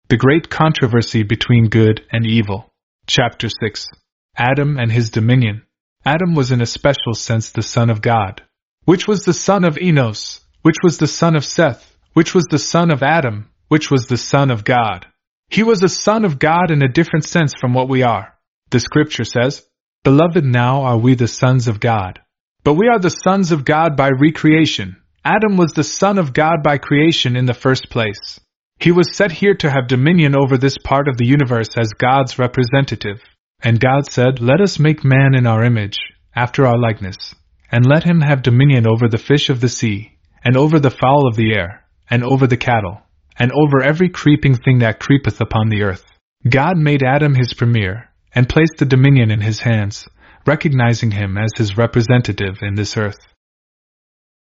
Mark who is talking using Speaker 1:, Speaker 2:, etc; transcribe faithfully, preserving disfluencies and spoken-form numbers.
Speaker 1: The Great Controversy Between Good and Evil. Chapter six. Adam and His Dominion. Adam was in a special sense the son of God, which was the son of Enos, which was the son of Seth, which was the son of Adam, which was the son of God. He was a son of God in a different sense from what we are. The scripture says, "Beloved, now are we the sons of God." But we are the sons of God by recreation. Adam was the son of God by creation in the first place. He was set here to have dominion over this part of the universe as God's representative. And God said, "Let us make man in our image, after our likeness, and let him have dominion over the fish of the sea, and over the fowl of the air, and over the cattle, and over every creeping thing that creepeth upon the earth." God made Adam his premier, and placed the dominion in his hands, recognizing him as his representative in this earth.